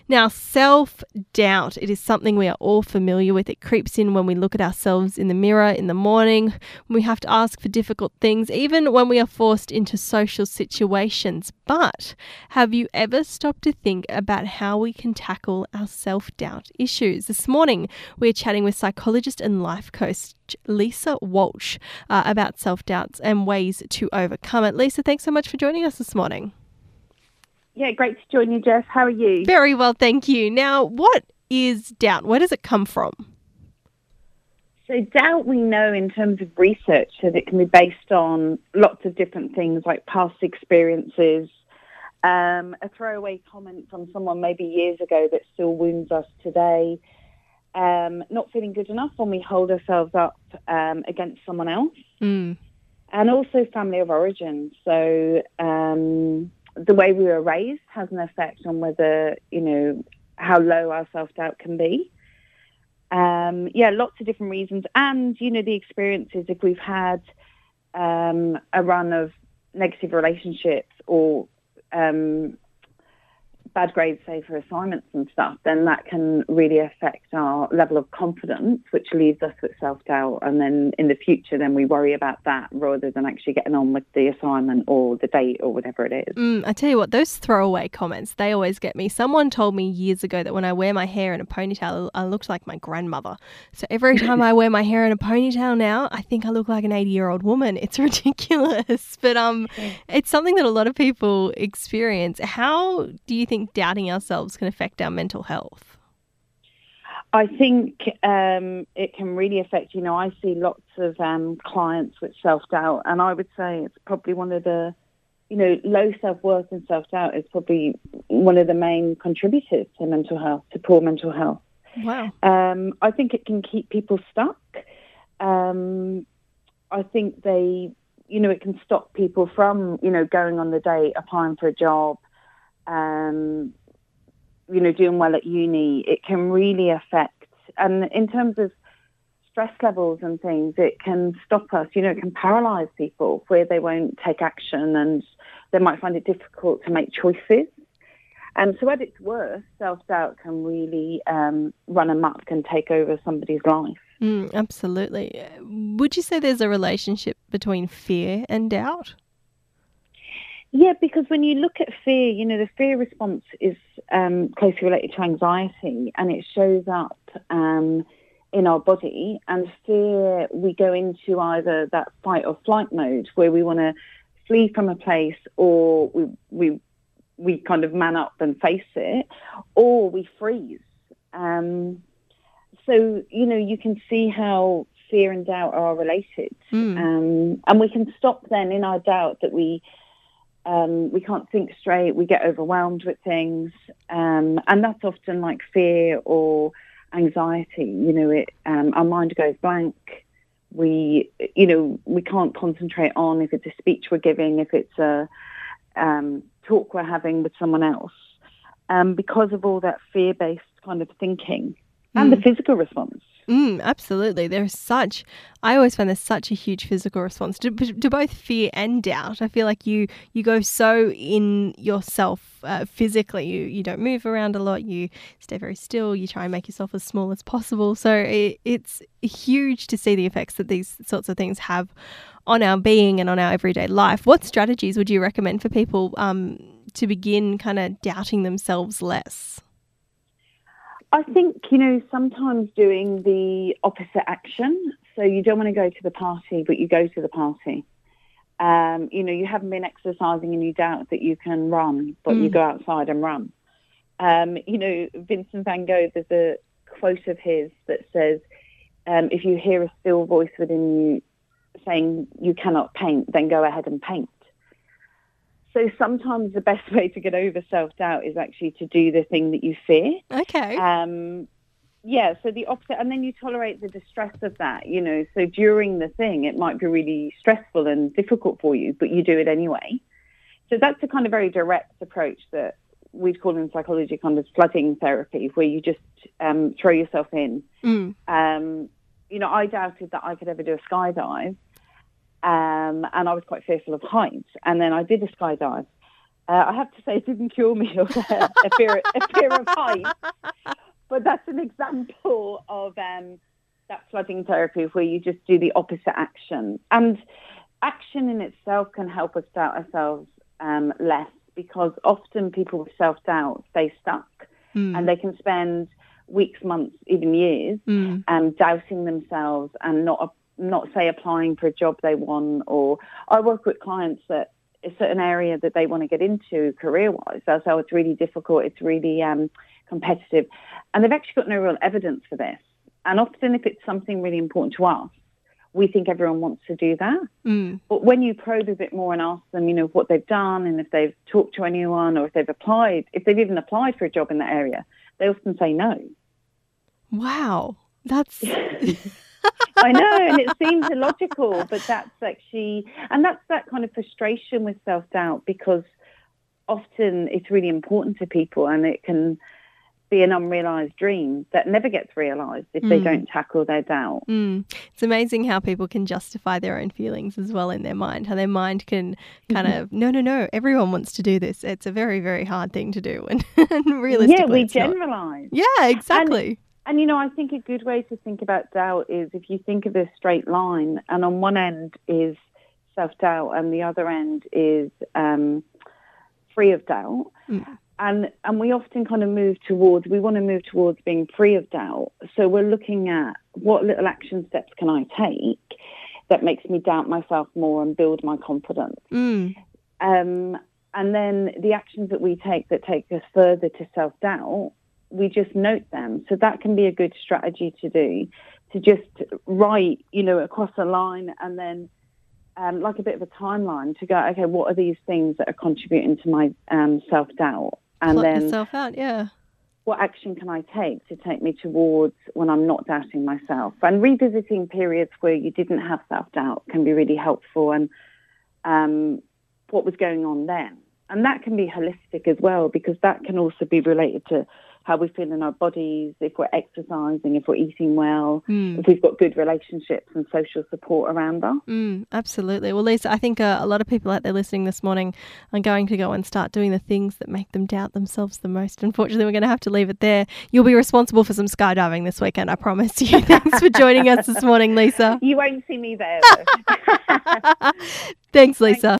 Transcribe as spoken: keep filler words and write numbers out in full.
Now, self-doubt, it is something we are all familiar with. It creeps in when we look at ourselves in the mirror in the morning, when we have to ask for difficult things, even when we are forced into social situations. But have you ever stopped to think about how we can tackle our self-doubt issues? This morning, we're chatting with psychologist and life coach Lisa Walsh uh, about self-doubts and ways to overcome it. Lisa, thanks so much for joining us this morning. Yeah, great to join you, Jess. How are you? Very well, thank you. Now, what is doubt? Where does it come from? So doubt, we know in terms of research that it can be based on lots of different things like past experiences, um, a throwaway comment from someone maybe years ago that still wounds us today, um, not feeling good enough when we hold ourselves up um, against someone else, Mm. and also family of origin. So um, the way we were raised has an effect on whether, you know, how low our self-doubt can be. Um, yeah, lots of different reasons. And, you know, the experiences, if we've had um, a run of negative relationships or um, bad grades, say, for assignments and stuff, then that can really affect our level of confidence, which leaves us with self-doubt. And then in the future, then we worry about that rather than actually getting on with the assignment or the date or whatever it is. Mm, I tell you what, those throwaway comments, they always get me. Someone told me years ago that when I wear my hair in a ponytail, I looked like my grandmother. So every time I wear my hair in a ponytail now, I think I look like an eighty-year-old woman. It's ridiculous. But um, it's something that a lot of people experience. How do you think doubting ourselves can affect our mental health? I think um, it can really affect, you know, I see lots of um, clients with self-doubt, and I would say it's probably one of the, you know, low self-worth and self-doubt is probably one of the main contributors to mental health, to poor mental health. Wow. Um, I think it can keep people stuck. Um, I think they, you know, it can stop people from, you know, going on the date, applying for a job, um, you know, doing well at uni. It can really affect, and in terms of stress levels and things, it can stop us, you know, it can paralyze people where they won't take action and they might find it difficult to make choices. And so at its worst, self-doubt can really um, run amok and take over somebody's life. Mm, absolutely. Would you say there's a relationship between fear and doubt? Yeah, because when you look at fear, you know, the fear response is um, closely related to anxiety, and it shows up um, in our body. And fear, we go into either that fight or flight mode where we want to flee from a place, or we we we kind of man up and face it, or we freeze. Um, so, you know, you can see how fear and doubt are related. Mm. Um, and we can stop then in our doubt that we Um, we can't think straight, we get overwhelmed with things, um, and that's often like fear or anxiety. You know, it um, our mind goes blank. We, you know, we can't concentrate on if it's a speech we're giving, if it's a um, talk we're having with someone else, um, because of all that fear-based kind of thinking and Mm. the physical response. Mm, absolutely. There's such, I always find there's such a huge physical response to, to both fear and doubt. I feel like you, you go so in yourself uh, physically. You, you don't move around a lot. You stay very still. You try and make yourself as small as possible. So it, it's huge to see the effects that these sorts of things have on our being and on our everyday life. What strategies would you recommend for people um, to begin kind of doubting themselves less? I think, you know, sometimes doing the opposite action. So you don't want to go to the party, but you go to the party. Um, you know, you haven't been exercising and you doubt that you can run, but Mm. you go outside and run. Um, you know, Vincent van Gogh, there's a quote of his that says, um, if you hear a still voice within you saying you cannot paint, then go ahead and paint. So sometimes the best way to get over self-doubt is actually to do the thing that you fear. Okay. Um, yeah, so the opposite, and then you tolerate the distress of that, you know. So during the thing, it might be really stressful and difficult for you, but you do it anyway. So that's a kind of very direct approach that we'd call in psychology kind of flooding therapy, where you just um, throw yourself in. Mm. Um, you know, I doubted that I could ever do a skydive. Um, and I was quite fearful of heights. And then I did a skydive. Uh, I have to say, it didn't cure me of a, a, fear, a fear of heights, but that's an example of um, that flooding therapy where you just do the opposite action. And action in itself can help us doubt ourselves um, less, because often people with self-doubt stay stuck mm. and they can spend weeks, months, even years mm. um, doubting themselves and not, not, say, applying for a job they want. Or I work with clients that a certain area that they want to get into career-wise. So, so it's really difficult. It's really um, competitive. And they've actually got no real evidence for this. And often if it's something really important to us, we think everyone wants to do that. Mm. But when you probe a bit more and ask them, you know, what they've done and if they've talked to anyone or if they've applied, if they've even applied for a job in that area, they often say no. Wow. That's... I know, and it seems illogical, but that's actually, and that's that kind of frustration with self-doubt, because often it's really important to people and it can be an unrealised dream that never gets realised if mm. they don't tackle their doubt. Mm. It's amazing how people can justify their own feelings as well in their mind, how their mind can kind mm-hmm. of, no, no, no, everyone wants to do this. It's a very, very hard thing to do. And, and realistically, yeah, we generalise. Yeah, exactly. And, And, you know, I think a good way to think about doubt is if you think of a straight line, and on one end is self-doubt and the other end is um, free of doubt. Mm. And and we often kind of move towards, we want to move towards being free of doubt. So we're looking at what little action steps can I take that makes me doubt myself more and build my confidence. Mm. Um, and then the actions that we take that take us further to self-doubt, we just note them. So that can be a good strategy to do, to just write, you know, across a line and then um, like a bit of a timeline to go, okay, what are these things that are contributing to my um, self-doubt? And Plot then yourself out, yeah. What action can I take to take me towards when I'm not doubting myself? And revisiting periods where you didn't have self-doubt can be really helpful, and um, what was going on then. And that can be holistic as well, because that can also be related to how we feel in our bodies, if we're exercising, if we're eating well, mm. if we've got good relationships and social support around us. Mm, absolutely. Well, Lisa, I think uh, a lot of people out there listening this morning are going to go and start doing the things that make them doubt themselves the most. Unfortunately, we're going to have to leave it there. You'll be responsible for some skydiving this weekend, I promise you. Thanks for joining us this morning, Lisa. You won't see me there. Thanks, Lisa. Thanks.